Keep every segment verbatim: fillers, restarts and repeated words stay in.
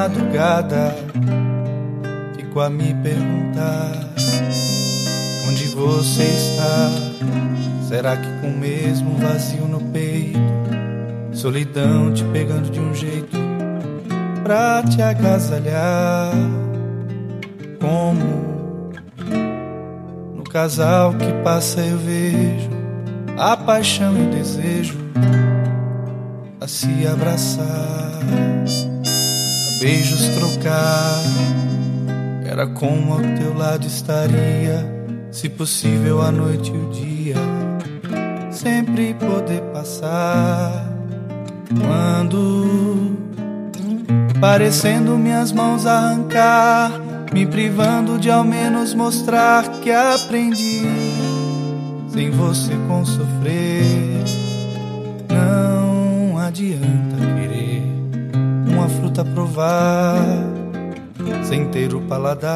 madrugada fico a me perguntar onde você está. Será que com o mesmo vazio no peito, solidão te pegando de um jeito pra te agasalhar? Como no casal que passa eu vejo a paixão e o desejo a se abraçar, a beijos trocar. Era como ao teu lado estaria, se possível a noite e o dia sempre poder passar. Quando parecendo minhas mãos arrancar, me privando de ao menos mostrar que aprendi sem você com sofrer. Não adianta querer uma fruta provar sem ter o paladar.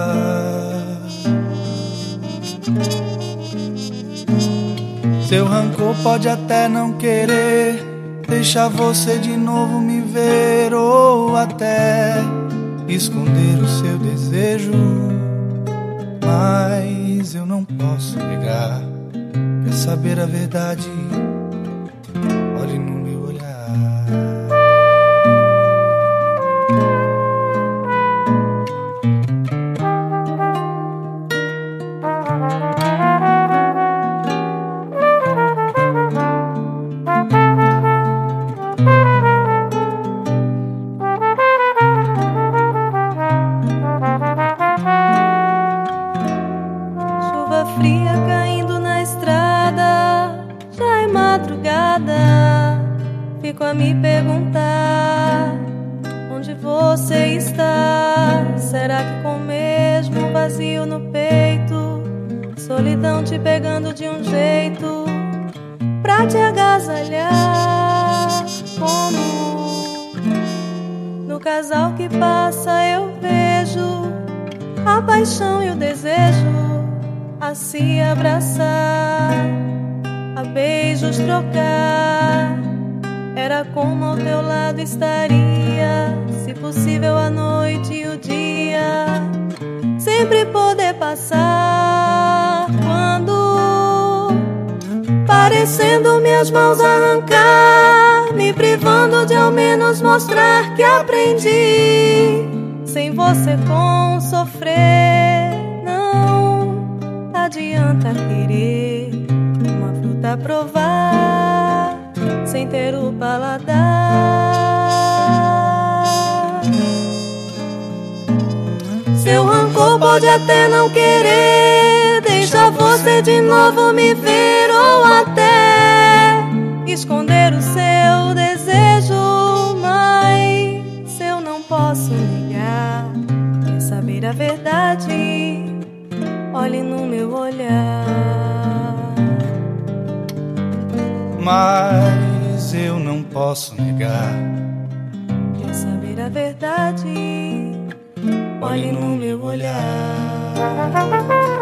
Seu rancor pode até não querer deixar você de novo me ver, ou até esconder o seu desejo, mas eu não posso negar. Quer saber a verdade? Olhe no meu olhar. Chuva fria caindo na estrada, já é madrugada. Fico a me perguntar onde você está. Será que com o mesmo vazio no peito, solidão te pegando de um jeito pra te agasalhar? Como no casal que passa eu vejo a paixão e o desejo a se abraçar, a beijos trocar. Era como ao teu lado estaria, se possível a noite e o dia sempre poder passar. Quando parecendo minhas mãos arrancar, me privando de ao menos mostrar que aprendi sem você com sofrer. Não adianta querer uma fruta provar sem ter o paladar. Seu rancor pode até não querer deixar você de novo me ver, ou até esconder o seu desejo, mas eu não posso negar. Quer saber a verdade? Olhe no meu olhar. Mas eu não posso negar. Quer saber a verdade? Olhe no meu olhar.